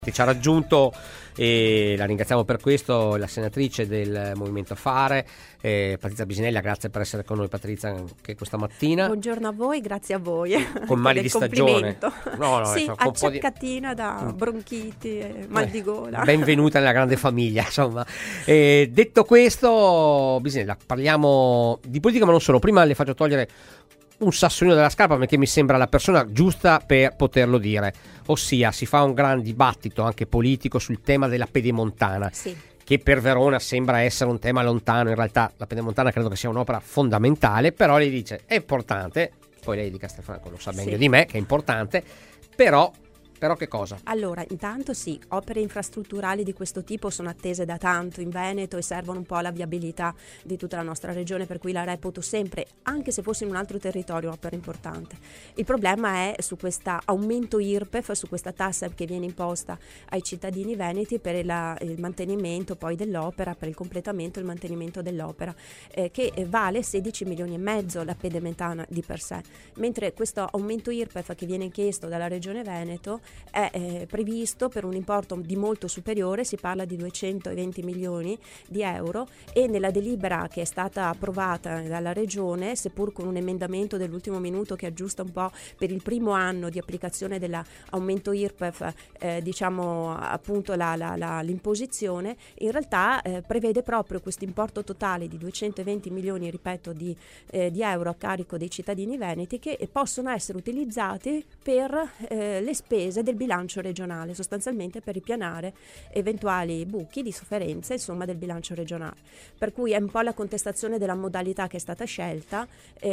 Ci ha raggiunto e la ringraziamo per questo la senatrice del Movimento Fare, Patrizia Bisinella. Grazie per essere con noi, Patrizia, anche questa mattina. Buongiorno a voi, grazie a voi con mali di stagione. No, sì, acciaccatina da bronchiti e mal di gola. Benvenuta nella grande famiglia, insomma. Detto questo, Bisinella, parliamo di politica, ma non solo. Prima le faccio togliere un sassolino dalla scarpa perché mi sembra la persona giusta per poterlo dire, ossia si fa un gran dibattito anche politico sul tema della pedemontana, sì, che per Verona sembra essere un tema lontano. In realtà la pedemontana credo che sia un'opera fondamentale, però lei dice è importante, poi lei di Castelfranco lo sa meglio di me che è importante, però che cosa? Allora, intanto sì, opere infrastrutturali di questo tipo sono attese da tanto in Veneto e servono un po' alla viabilità di tutta la nostra regione, per cui la reputo sempre, anche se fosse in un altro territorio, opera importante. Il problema è su questo aumento IRPEF, su questa tassa che viene imposta ai cittadini veneti per il mantenimento poi dell'opera, per il completamento e il mantenimento dell'opera, che vale 16 milioni e mezzo la pedemontana di per sé, mentre questo aumento IRPEF che viene chiesto dalla regione Veneto è previsto per un importo di molto superiore, si parla di 220 milioni di euro, e nella delibera che è stata approvata dalla regione, seppur con un emendamento dell'ultimo minuto che aggiusta un po' per il primo anno di applicazione dell'aumento IRPEF, diciamo appunto l'imposizione, in realtà prevede proprio questo importo totale di 220 milioni, ripeto, di euro a carico dei cittadini veneti, che possono essere utilizzati per le spese del bilancio regionale, sostanzialmente per ripianare eventuali buchi di sofferenze, insomma, del bilancio regionale. Per cui è un po' la contestazione della modalità che è stata scelta,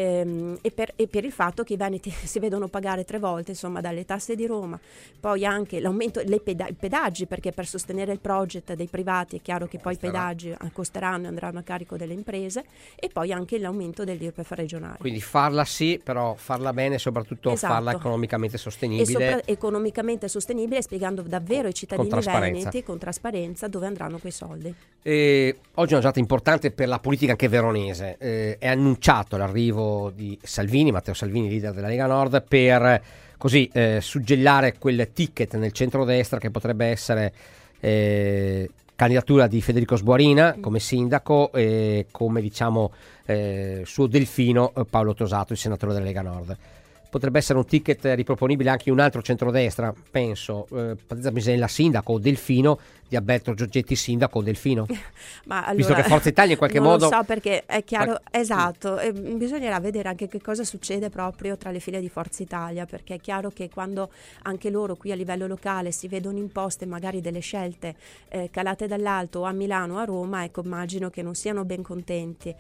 e per il fatto che i veneti si vedono pagare 3 volte, insomma, dalle tasse di Roma, poi anche l'aumento i pedaggi, perché per sostenere il project dei privati è chiaro che poi i pedaggi costeranno e andranno a carico delle imprese, e poi anche l'aumento dell'IRPEF regionale. Quindi farla sì, però farla bene e soprattutto farla economicamente sostenibile. Economicamente sostenibile, spiegando davvero ai cittadini veneti con trasparenza dove andranno quei soldi. Oggi è una giornata importante per la politica anche veronese. È annunciato l'arrivo di Salvini, Matteo Salvini, leader della Lega Nord, per così suggellare quel ticket nel centrodestra che potrebbe essere candidatura di Federico Sbuarina come sindaco e come, diciamo, suo delfino Paolo Tosato, il senatore della Lega Nord. Potrebbe essere un ticket riproponibile anche in un altro centrodestra, penso, Patrizia Bisinella sindaco o Delfino, di Alberto Giorgetti sindaco o Delfino. Ma allora, visto che Forza Italia in qualche modo... Non lo so, perché è chiaro, esatto, bisognerà vedere anche che cosa succede proprio tra le file di Forza Italia, perché è chiaro che quando anche loro qui a livello locale si vedono imposte magari delle scelte calate dall'alto, o a Milano o a Roma, ecco, immagino che non siano ben contenti.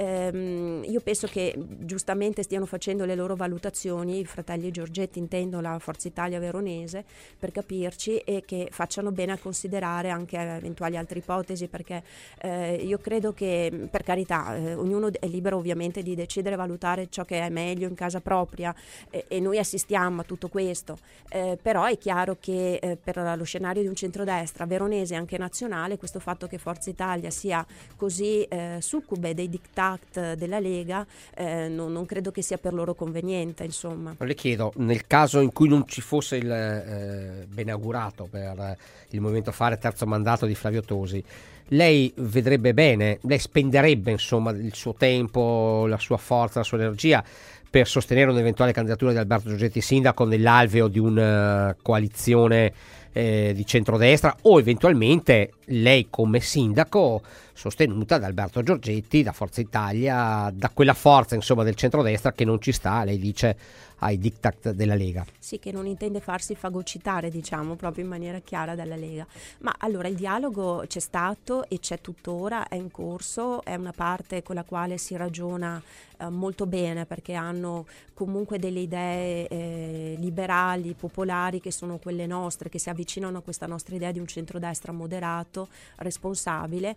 Io penso che giustamente stiano facendo le loro valutazioni, i fratelli Giorgetti, intendo la Forza Italia veronese, per capirci, e che facciano bene a considerare anche eventuali altre ipotesi, perché io credo che, per carità, ognuno è libero ovviamente di decidere e valutare ciò che è meglio in casa propria, e noi assistiamo a tutto questo, però è chiaro che per lo scenario di un centrodestra veronese e anche nazionale, questo fatto che Forza Italia sia così succube dei diktat della Lega, non credo che sia per loro conveniente, insomma. Le chiedo, nel caso in cui non ci fosse il benaugurato per il Movimento Fare terzo mandato di Flavio Tosi, lei vedrebbe bene, lei spenderebbe insomma il suo tempo, la sua forza, la sua energia per sostenere un'eventuale candidatura di Alberto Giorgetti sindaco nell'alveo di una coalizione di centrodestra, o eventualmente lei come sindaco sostenuta da Alberto Giorgetti, da Forza Italia, da quella forza insomma del centrodestra che non ci sta, lei dice, ai diktat della Lega. Sì, che non intende farsi fagocitare, diciamo, proprio in maniera chiara dalla Lega. Ma allora il dialogo c'è stato e c'è tuttora, è in corso, è una parte con la quale si ragiona molto bene, perché hanno comunque delle idee liberali, popolari, che sono quelle nostre, che si avvicinano a questa nostra idea di un centrodestra moderato, responsabile,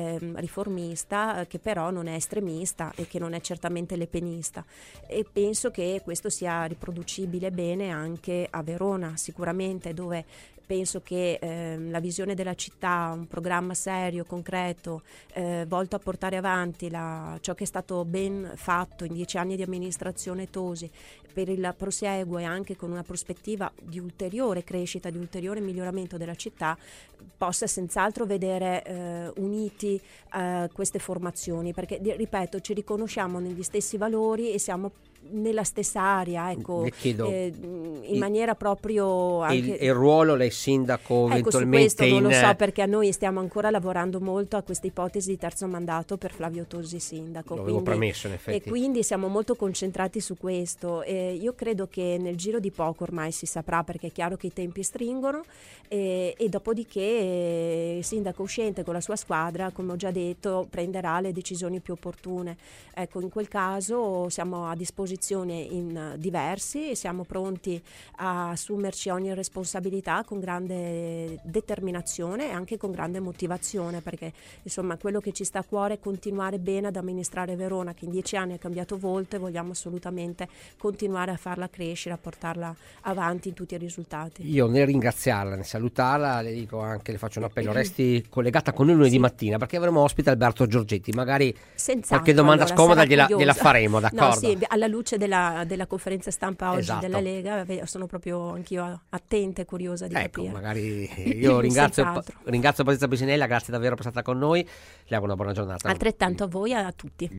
riformista, che però non è estremista e che non è certamente lepenista, e penso che questo sia riproducibile bene anche a Verona, sicuramente, dove penso che la visione della città, un programma serio, concreto, volto a portare avanti ciò che è stato ben fatto in 10 anni di amministrazione Tosi per il prosieguo e anche con una prospettiva di ulteriore crescita, di ulteriore miglioramento della città, possa senz'altro vedere uniti queste formazioni, perché ripeto, ci riconosciamo negli stessi valori e siamo nella stessa area, ecco, in maniera proprio anche... il ruolo lei sindaco eventualmente su questo non lo so, perché noi stiamo ancora lavorando molto a questa ipotesi di terzo mandato per Flavio Tosi sindaco, l'avevo promesso in effetti, e quindi siamo molto concentrati su questo. Io credo che nel giro di poco ormai si saprà, perché è chiaro che i tempi stringono, e dopodiché il sindaco uscente con la sua squadra, come ho già detto, prenderà le decisioni più opportune. Ecco, in quel caso siamo a disposizione in diversi e siamo pronti a assumerci ogni responsabilità con grande determinazione e anche con grande motivazione, perché insomma quello che ci sta a cuore è continuare bene ad amministrare Verona, che in 10 anni ha cambiato volto, e vogliamo assolutamente continuare a farla crescere, a portarla avanti in tutti i risultati. Io nel ringraziarla, nel salutarla, le dico anche, le faccio un appello: resti collegata con noi lunedì mattina, perché avremo ospite Alberto Giorgetti, magari qualche domanda scomoda gliela faremo, d'accordo? No, sì, alla luce della conferenza stampa oggi, esatto, della Lega, sono proprio anch'io attenta e curiosa di capire. Magari io ringrazio Patrizia Pisinella, grazie davvero per essere stata con noi, le auguro una buona giornata. Altrettanto a voi e a tutti.